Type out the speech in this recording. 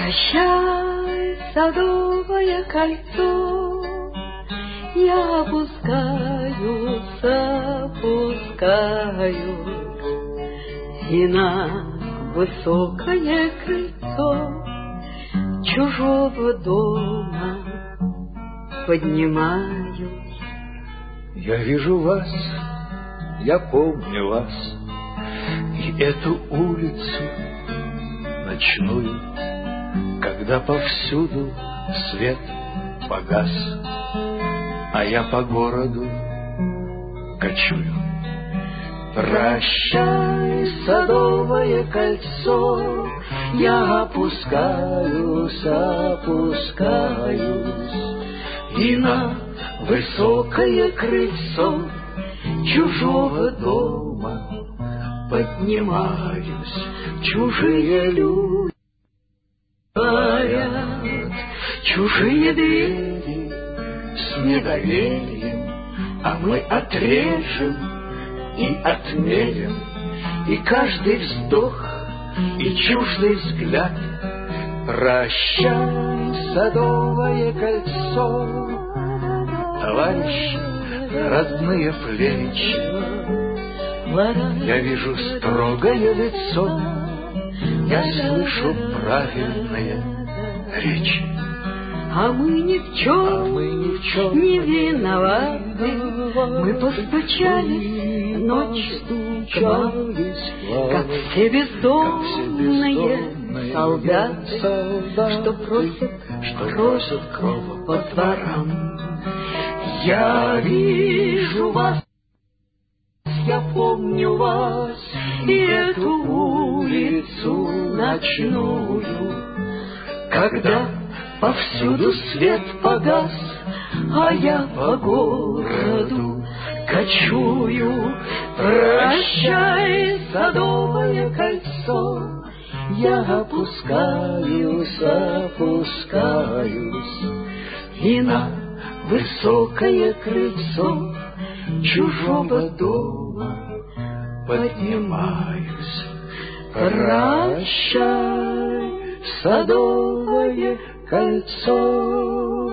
Прощай, садовое кольцо, я опускаюсь, опускаюсь и на высокое крыльцо чужого дома поднимаюсь. Я вижу вас, я помню вас, и эту улицу ночную, когда повсюду свет погас, а я по городу кочую. Прощай, садовое кольцо, я опускаюсь, опускаюсь и на высокое крыльцо чужого дома поднимаюсь. Чужие люди говорят, чужие двери с недоверием, а мы отрежем и отмерим, и каждый вздох, и чуждый взгляд. Прощай, садовое кольцо, товарищи, родные плечи. Я вижу строгое лицо, я слышу правильные речи. А мы ни в чем не виноваты. Мы постучались ночью к вам, как все бездомные солдаты, что просят кровь по дворам. Я вижу вас, Я помню вас и эту улицу ночную, когда повсюду свет погас, а я по городу кочую. Прощай, садовое кольцо, я опускаюсь, опускаюсь и на высокое крыльцо чужого дома поднимаюсь. Прощай, садовое кольцо.